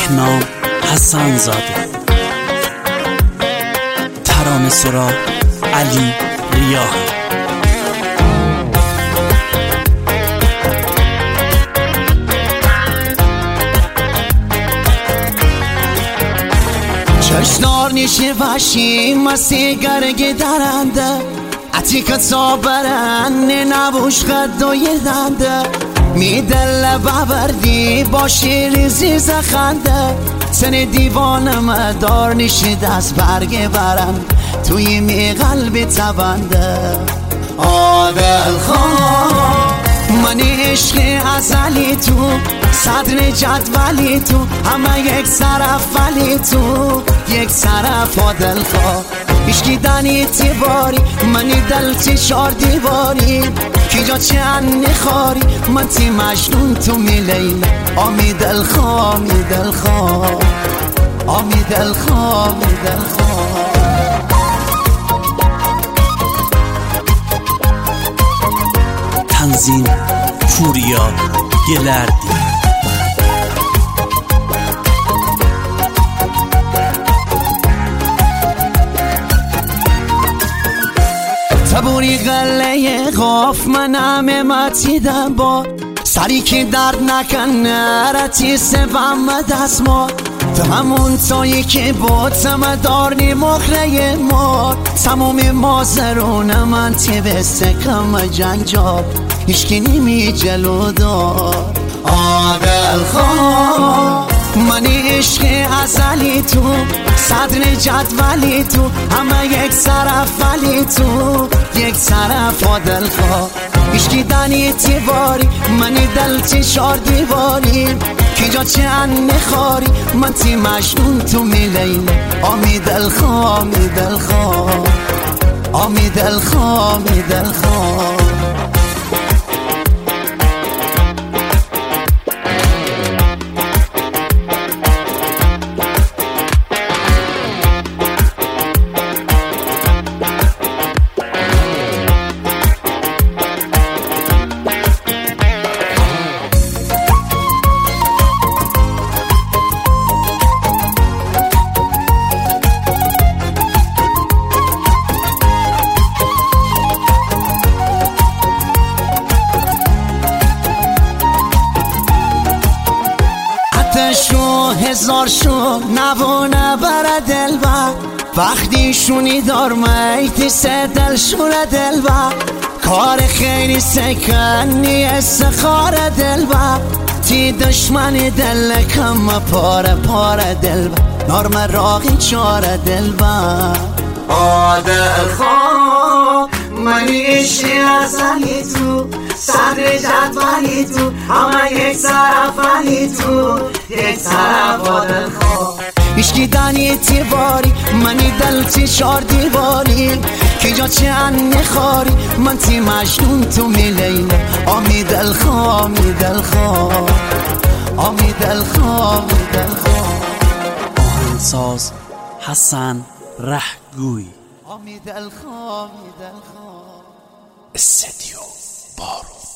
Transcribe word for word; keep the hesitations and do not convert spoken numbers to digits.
بهنام حسن زاده، ترانه سرا علی ریاحی. چشنار نیشه وشی مسیگرگ درنده اتی کتا برن نبوش قد و یدنده میدل ببردی باشی ریزی زخنده سن دیوانم دار نیشی دست برگ برن توی می قلبی تبنده آدل خواه منی عشق ازلی تو صدر جدولی تو همه یک طرف ولی تو یک طرف آدل خواه هیچکی دنی تیباری منی دل تی چار دیواری کی جا چه انی خاری من تی مجنون تو میلی آمی دل خواه می دل خواه آمی دل خواه می دل خواه. تنظیم پوریا گلردی. تبوری غله غاف من همه متیدم با سری که درد نکنه رتی سبم دست ما تو همون تایی که با تم دارنی مخره مار تموم مازرون من تی بستکم جنجاب هیچکی نیمی جلو دار آدل خواه منی عشق ازلی تو صدر جدولی تو همه یک طرف ولی تو یک طرف آدل خواه هیچکی دنی تیواری منی دل تی چار دیواری کی جا چه انی خاری من تی مجنون تو میلی آمی دل خواه می دل خواه آمی دل خواه می دل خواه. شو هزار شو نوانه بر دل بر وقتی شونی دار میتی سه دل شور دل بر کار خیلی سکنی استخار دل بر تی دشمن دل کم پاره پاره دل بر نارم راقی چاره دل بر آدل خواه منی عشقی ازلی تو صدر جدولی تو همه یک طرف ولی تو یک طرف آدل خواه هیچکی دنی تیواری منی دل تی چار دیواری کی جا چه انی خاری من تی مجنون تو میلی آمی دل خواه می دل خواه آمی دل خواه می دل خواه. آهنگساز حسن رهگوی. آمی دل خواه می دل خواه. استدیو بارو.